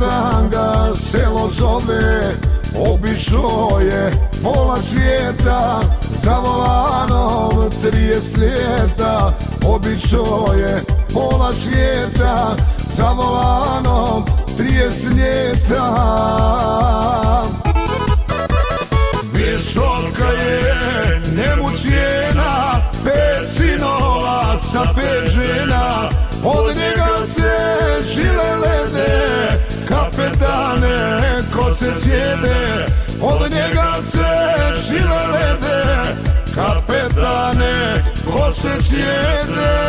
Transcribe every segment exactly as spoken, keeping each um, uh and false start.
tanga selo zove, obišao je pola svijeta, za volanom trideset ljeta. Obišao je pola svijeta, za volanom trideset ljeta. Visoka je njemu cijena, pet sinova sa pet žena. Od njega se žile lede, kapetane ko se sjede. Od njega se žile lede, kapetane ko se sjede.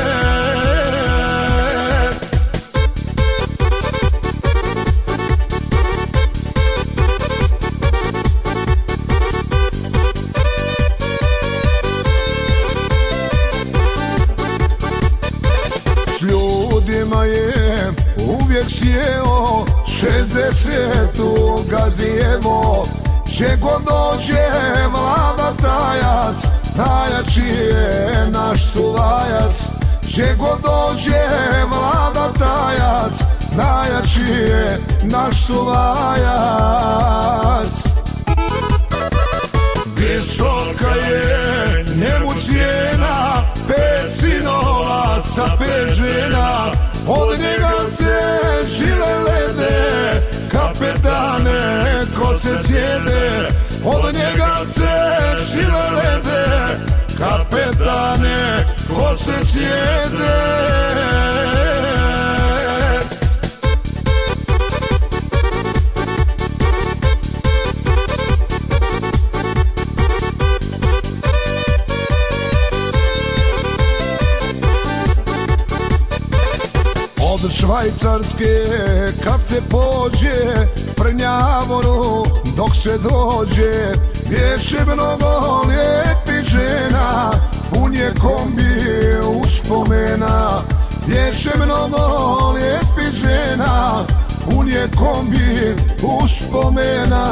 Ljudima je uvijek sjeo, šezdesetu gazijevo. Če god dođe vlada tajac, najjači je naš sulajac. Če god dođe vlada tajac, najjači je naš sulajac. Visoka je njemu cijena, pet sinova sa pet žena. Od njega se žile lede, kapetane ko se sjede. Od njega se žile lede, kapetane ko se sjede. Od Švajcarske kad se pođe, Prnjavoru dok se dođe, bješe mnogo lijepih žena, pun je kombi uspomena. Bješe mnogo lijepih žena, pun je kombi uspomena.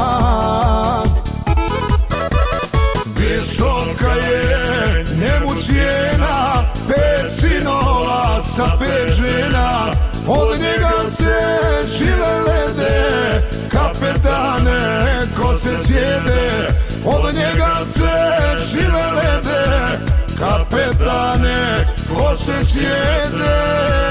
Visoka je njemu cijena, pet sinova sa pet žena. Od njega se žile lede, kapetane ko se sjede. Od njega se žile lede, kapetane ko se sjede.